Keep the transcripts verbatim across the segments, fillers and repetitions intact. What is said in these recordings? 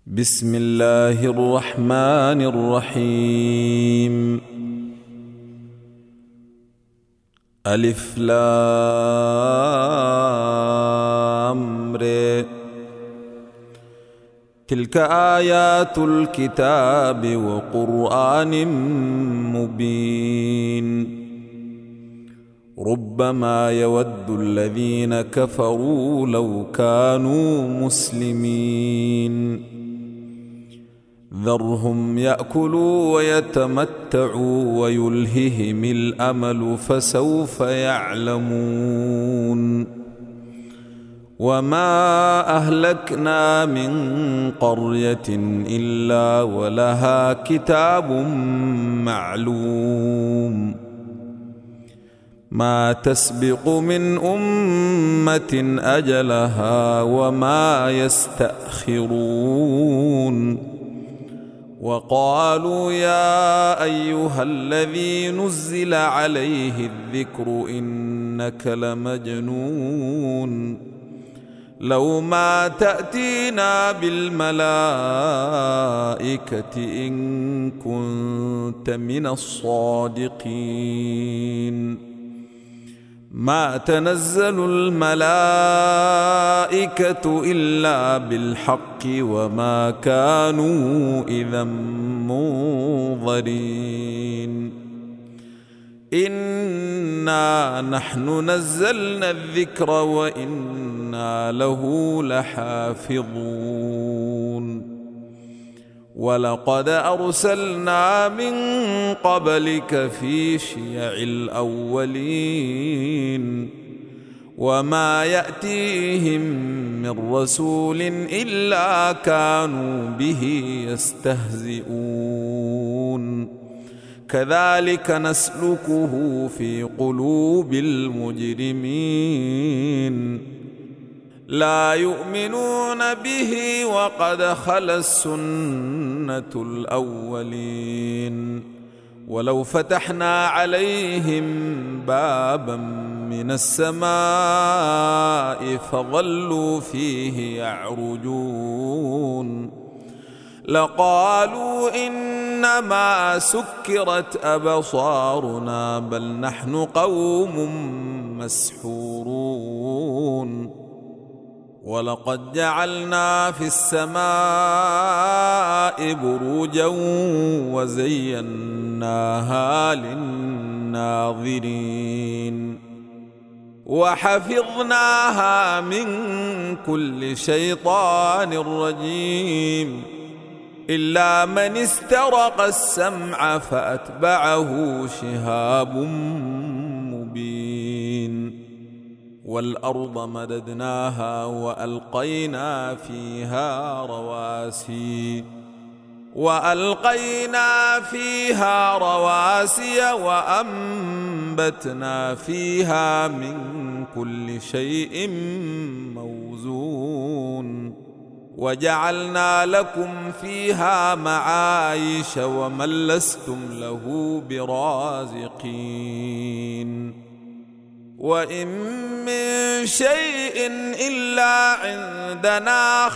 بسم الله الرحمن الرحيم. ألف لام ر. تلك آيات الكتاب وقرآن مبين. ربما يود الذين كفروا لو كانوا مسلمين. ذرهم يأكلوا ويتمتعوا ويلههم الأمل فسوف يعلمون. وما أهلكنا من قرية إلا ولها كتاب معلوم. ما تسبق من أمة أجلها وما يستأخرون. وقالوا يا أيها الذي نزل عليه الذكر إنك لمجنون. لو ما تأتينا بالملائكة إن كنت من الصادقين. ما تنزل الملائكة إلا بالحق وما كانوا إذا منظرين. إنا نحن نزلنا الذكر وإنا له لحافظون. ولقد أرسلنا من قبلك في شيع الأولين. وما يأتيهم من رسول إلا كانوا به يستهزئون. كذلك نسلكه في قلوب المجرمين. لا يؤمنون به وقد خلت السنة الأولين. ولو فتحنا عليهم بابا من السماء فظلوا فيه يعرجون لقالوا إنما سكرت أبصارنا بل نحن قوم مسحورون. ولقد جعلنا في السماء بروجا وزيناها للناظرين. وحفظناها من كل شيطان رجيم إلا من استرق السمع فأتبعه شهاب مبين. والأرض مددناها وألقينا فيها رواسي وألقينا فيها رواسي وأنبتنا فيها من كل شيء موزون. وجعلنا لكم فيها معايش ومن لستم له برازقين. وإن من شيء إلا عندنا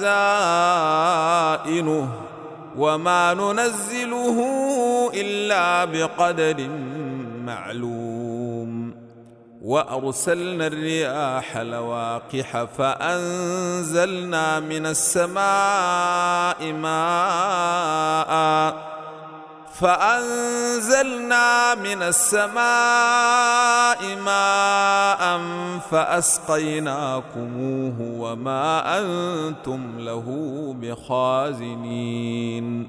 خزائنه وما ننزله إلا بقدر معلوم. وأرسلنا الرياح لواقح فأنزلنا من السماء ماء فأنزلنا من السماء ماء فأسقيناكموه وما أنتم له بخازنين.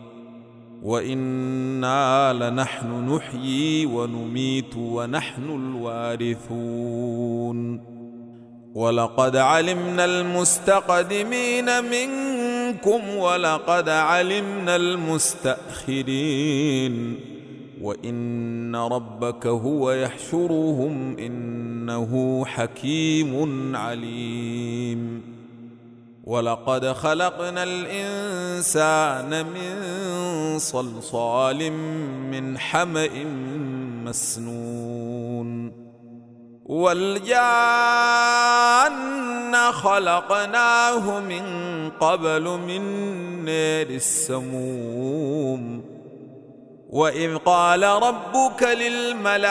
وإنا لنحن نحيي ونميت ونحن الوارثون. ولقد علمنا المستقدمين منكم ولقد علمنا المستأخرين. وإن ربك هو يحشرهم إنه حكيم عليم. ولقد خلقنا الإنسان من صلصال من حمأ مسنون. والجان خلقناه من قبل من نار السموم وإذ قال ربك للملائكة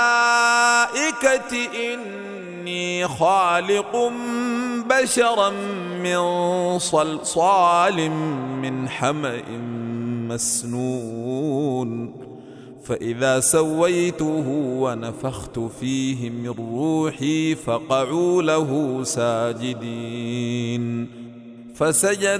إني خالق بشرا من صلصال من حمأ مسنون فإذا سويته ونفخت فيه من روحي فقعوا له ساجدين فسجد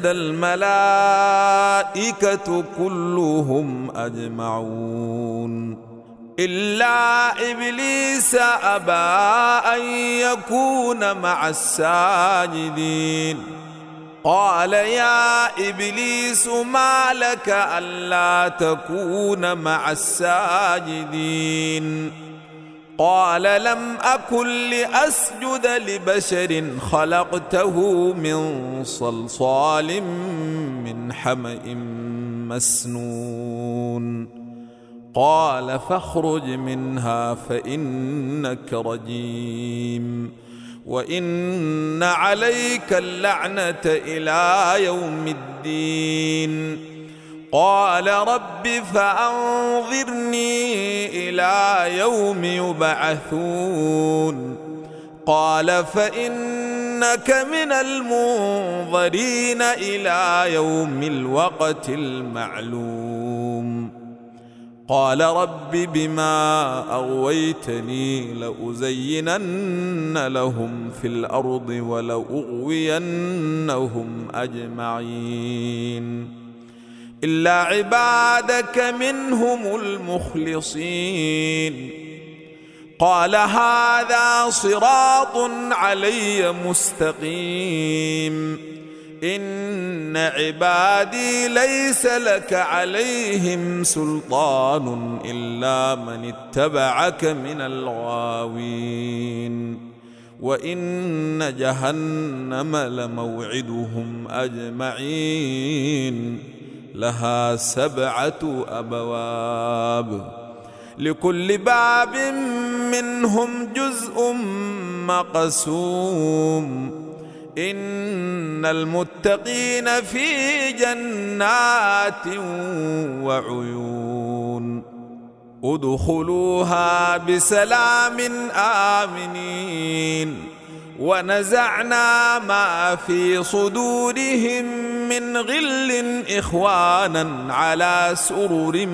الملائكة كلهم أجمعون إلا إبليس أبى أن يكون مع الساجدين قال يا إبليس ما لك ألا تكون مع الساجدين قال لم أكن لأسجد لبشر خلقته من صلصال من حمأ مسنون قال فاخرج منها فإنك رجيم وإن عليك اللعنة إلى يوم الدين قال رب فأنظرني إلى يوم يبعثون قال فإنك من المنظرين إلى يوم الوقت المعلوم قال رب بما أغويتني لأزينن لهم في الأرض ولأغوينهم أجمعين إلا عبادك منهم المخلصين قال هذا صراط علي مستقيم إن عبادي ليس لك عليهم سلطان إلا من اتبعك من الغاوين وإن جهنم لموعدهم أجمعين لها سبعة أبواب لكل باب منهم جزء مقسوم إن المتقين في جنات وعيون ادخلوها بسلام آمنين ونزعنا ما في صدورهم من غل إخوانا على سرر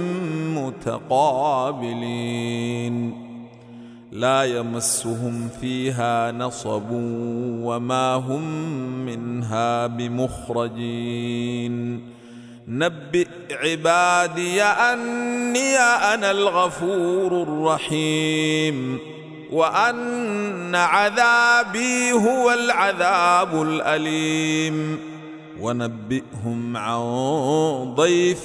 متقابلين لا يمسهم فيها نصب وما هم منها بمخرجين نبئ عبادي أني أنا الغفور الرحيم وأن عذابي هو العذاب الأليم ونبئهم عن ضيف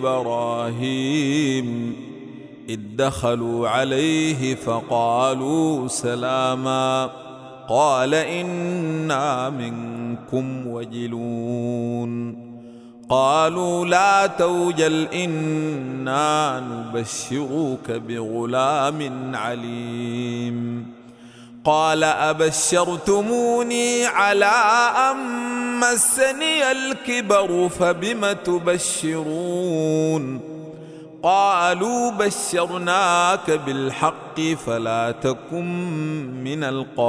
إبراهيم إذ دخلوا عليه فقالوا سلاما قال إنا منكم وجلون قالوا لا توجل إنا نبشرك بغلام عليم قال أبشرتموني على أن مسني الكبر فبم تبشرون قالوا بشرناك بالحق فلا تكن من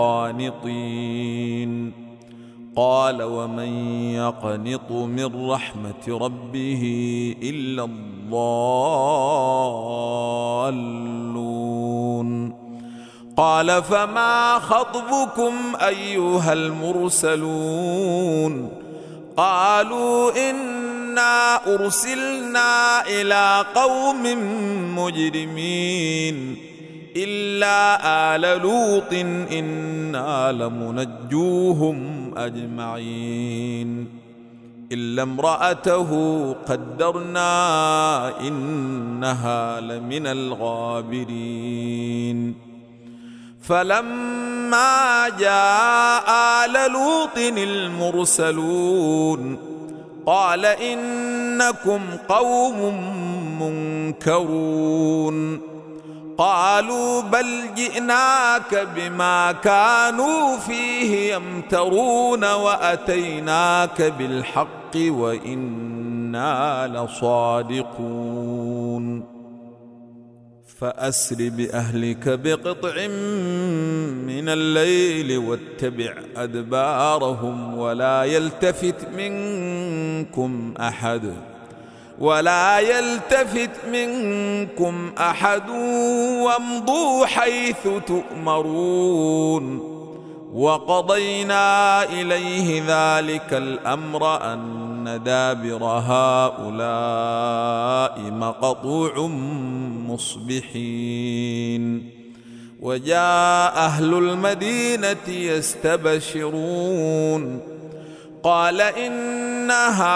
القانطين قال ومن يقنط من رحمة ربه إلا الضالون قال فما خطبكم أيها المرسلون قالوا إنا أرسلنا إلى قوم مجرمين إلا آل لوط إنا لمنجوهم أجمعين إلا امرأته قدرنا إنها لمن الغابرين فلما جاء آل لوط المرسلون قال إنكم قوم منكرون قالوا بل جئناك بما كانوا فيه يمترون وأتيناك بالحق وإنا لصادقون فأسر بأهلك بقطع من الليل واتبع أدبارهم ولا يلتفت منكم أحد ولا يلتفت منكم أحد وامضوا حيث تؤمرون وقضينا إليه ذلك الأمر أن دابر هؤلاء مقطوع مصبحين وجاء أهل المدينة يستبشرون قال إن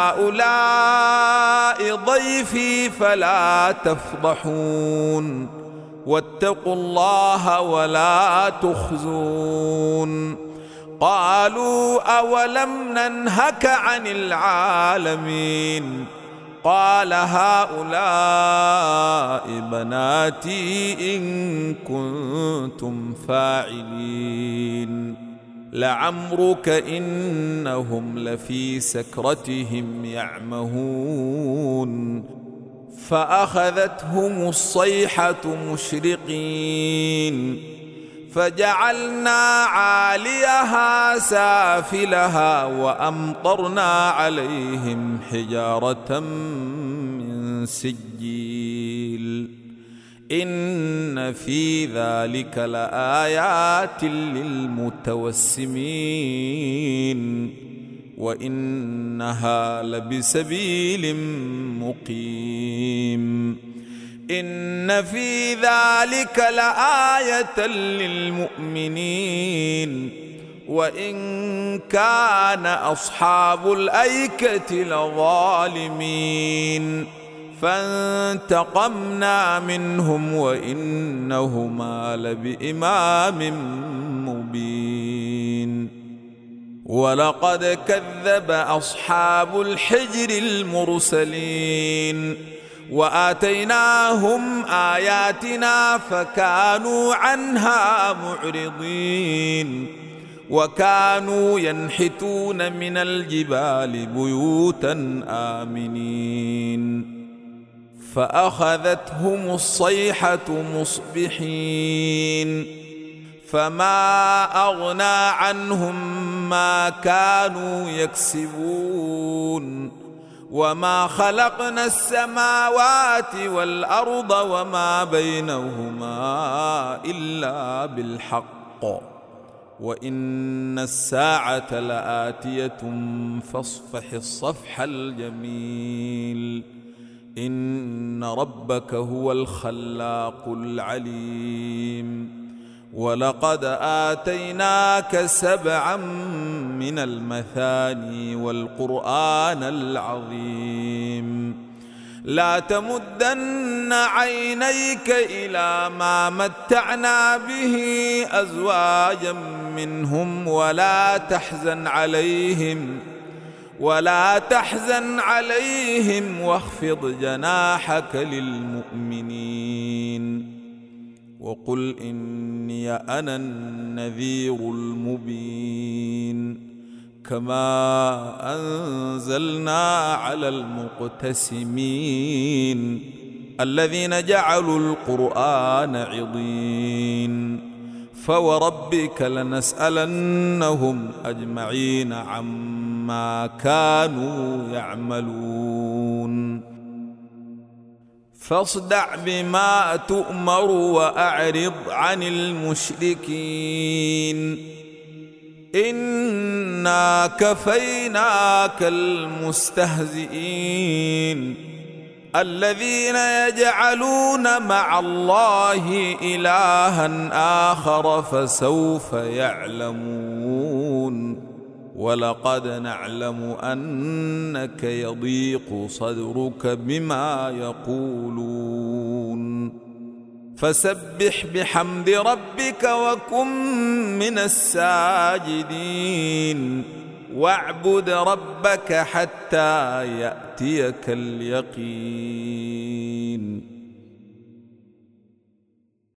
هؤلاء ضيفي فلا تفضحون واتقوا الله ولا تخزون قالوا أولم ننهك عن العالمين قال هؤلاء بناتي إن كنتم فاعلين لعمرك إنهم لفي سكرتهم يعمهون فأخذتهم الصيحة مشرقين فجعلنا عاليها سافلها وأمطرنا عليهم حجارة من سجيل إن في ذلك لآيات للمتوسمين وإنها لبسبيل مقيم إن في ذلك لآية للمؤمنين وإن كان أصحاب الأيكة لظالمين فانتقمنا منهم وإنهما لبإمام مبين ولقد كذب أصحاب الحجر المرسلين وآتيناهم آياتنا فكانوا عنها معرضين وكانوا ينحتون من الجبال بيوتا آمنين فأخذتهم الصيحة مصبحين فما أغنى عنهم ما كانوا يكسبون وما خلقنا السماوات والأرض وما بينهما إلا بالحق وإن الساعة لآتية فاصفح الصفح الجميل إن ربك هو الخلاق العليم ولقد آتيناك سبعا من المثاني والقرآن العظيم لا تمدن عينيك إلى ما متعنا به أزواجا منهم ولا تحزن عليهم ولا تحزن عليهم واخفض جناحك للمؤمنين وقل إني أنا النذير المبين كما أنزلنا على المقتسمين الذين جعلوا القرآن عضين فوربك لنسألنهم أجمعين عما كانوا يعملون فاصدع بما تؤمر وأعرض عن المشركين إنا كفيناك المستهزئين الذين يجعلون مع الله إلها آخر فسوف يعلمون ولقد نعلم أنك يضيق صدرك بما يقولون فسبح بحمد ربك وكن من الساجدين واعبد ربك حتى يأتيك اليقين.